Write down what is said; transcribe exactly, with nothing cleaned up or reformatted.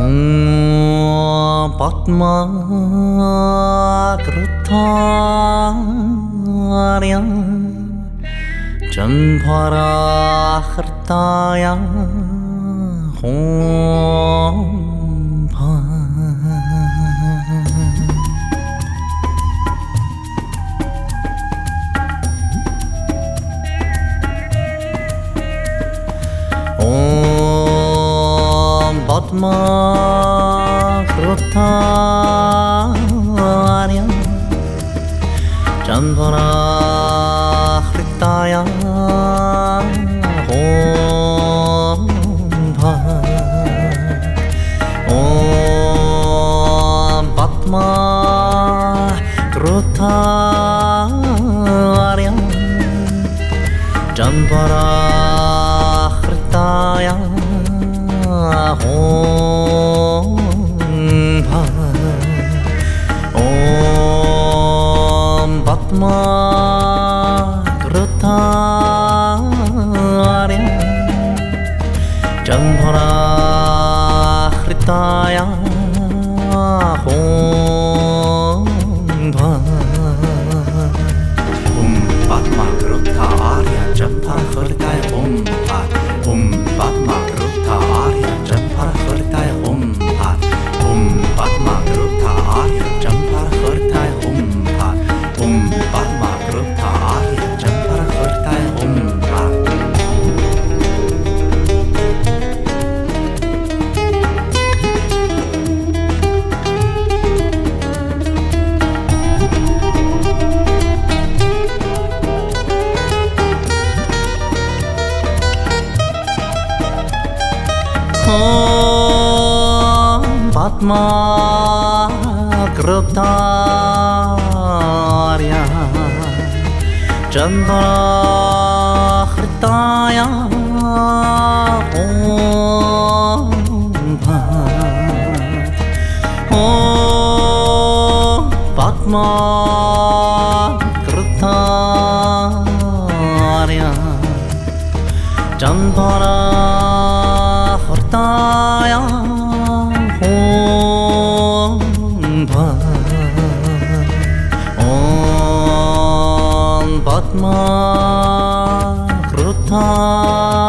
Om Padma Krutarya Jampara Khrtaya Om Padma Krutarya Jampara Khrtaya Om Om Padma Krutarya Jampara Khrtaya Om Om Padma Krutarya Jampara Khrtaya Om Om Padma Krutarya Jampara Khrtaya Om Om Padma Krutarya Jampara Khrtaya Om Om Padma Krutarya Jampara Khrtaya Om Om Padma Krutarya Jampara Khrtaya Om Om Padma Krutarya Jampara Khrtaya Om Om Padma Krutarya Jampara Khrtaya Om Om Padma Krutarya